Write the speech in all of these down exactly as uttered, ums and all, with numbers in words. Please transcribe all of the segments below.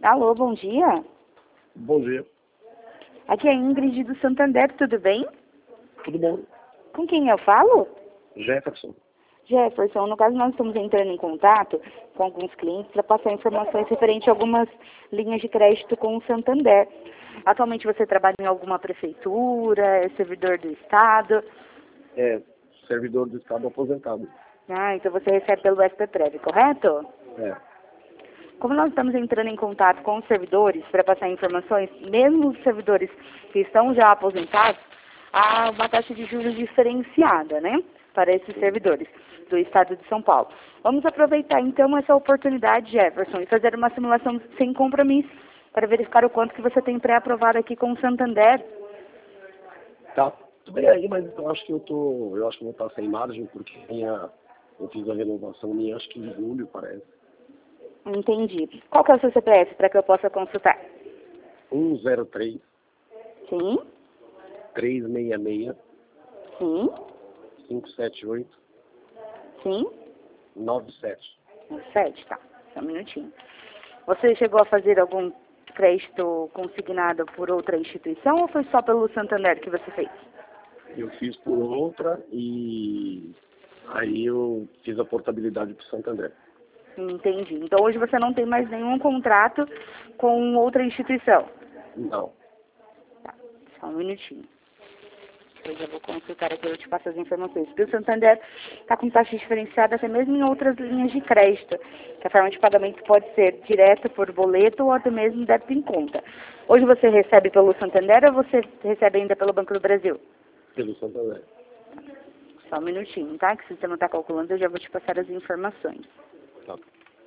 Alô, bom dia. Bom dia. Aqui é a Ingrid do Santander, tudo bem? Tudo bom? Com quem eu falo? Jefferson. Jefferson, no caso nós estamos entrando em contato com alguns clientes para passar informações referentes a algumas linhas de crédito com o Santander. Atualmente você trabalha em alguma prefeitura, é servidor do Estado? É, servidor do Estado aposentado. Ah, então você recebe pelo S P Prev, correto? É. Como nós estamos entrando em contato com os servidores para passar informações, mesmo os servidores que estão já aposentados, há uma taxa de juros diferenciada, né, para esses servidores do Estado de São Paulo. Vamos aproveitar então essa oportunidade, Jefferson, e fazer uma simulação sem compromisso para verificar o quanto que você tem pré-aprovado aqui com o Santander. Tá, tudo bem aí, mas eu acho que eu tô, eu acho que eu vou estar sem margem, porque minha, eu fiz a renovação minha, acho que em julho, parece. Entendi. Qual que é o seu C P F para que eu possa consultar? um zero três, Sim, três seis seis, sim, cinco sete oito, sim. nove sete. Sete, tá. Só um minutinho. Você chegou a fazer algum crédito consignado por outra instituição ou foi só pelo Santander que você fez? Eu fiz por outra e aí eu fiz a portabilidade para o Santander. Entendi. Então hoje você não tem mais nenhum contrato com outra instituição? Não. Tá. Só um minutinho. Eu já vou consultar aqui, eu te passo as informações. Porque o Santander está com taxa diferenciada até mesmo em outras linhas de crédito, que a forma de pagamento pode ser direta por boleto ou até mesmo débito em conta. Hoje você recebe pelo Santander ou você recebe ainda pelo Banco do Brasil? Pelo Santander. Só um minutinho, tá? Que se você não está calculando, eu já vou te passar as informações. Tá.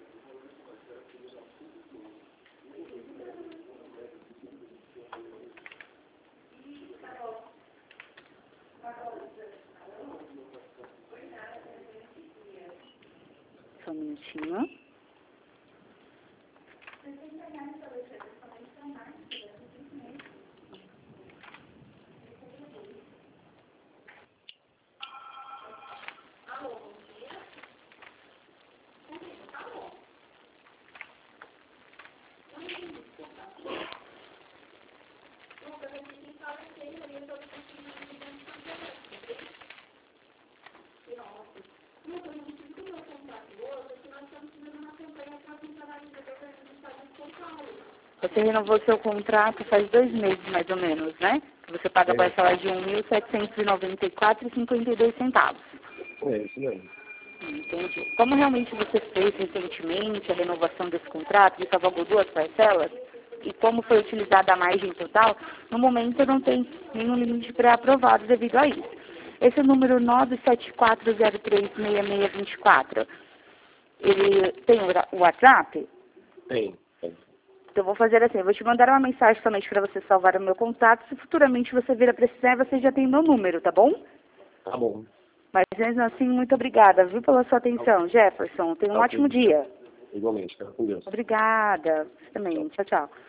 Só um minutinho. Você renovou seu contrato faz dois meses, mais ou menos, né? Você paga É. parcela de um mil setecentos e noventa e quatro reais e cinquenta e dois centavos. É isso mesmo. Entendi. Como realmente você fez recentemente a renovação desse contrato, e salvou duas parcelas, e como foi utilizada a margem total, no momento não tem nenhum limite pré-aprovado devido a isso. Esse é o número nove sete quatro zero três seis seis dois quatro. Ele tem o WhatsApp? Tem. Tem. Então, eu vou fazer assim, eu vou te mandar uma mensagem somente para você salvar o meu contato. Se futuramente você vir a precisar, você já tem meu número, tá bom? Tá bom. Mas, mesmo assim, muito obrigada, viu, pela sua atenção, Jefferson. Tenha um Tá ótimo ok. dia. Igualmente, cara, com Deus. Obrigada. Você também. Tchau, tchau.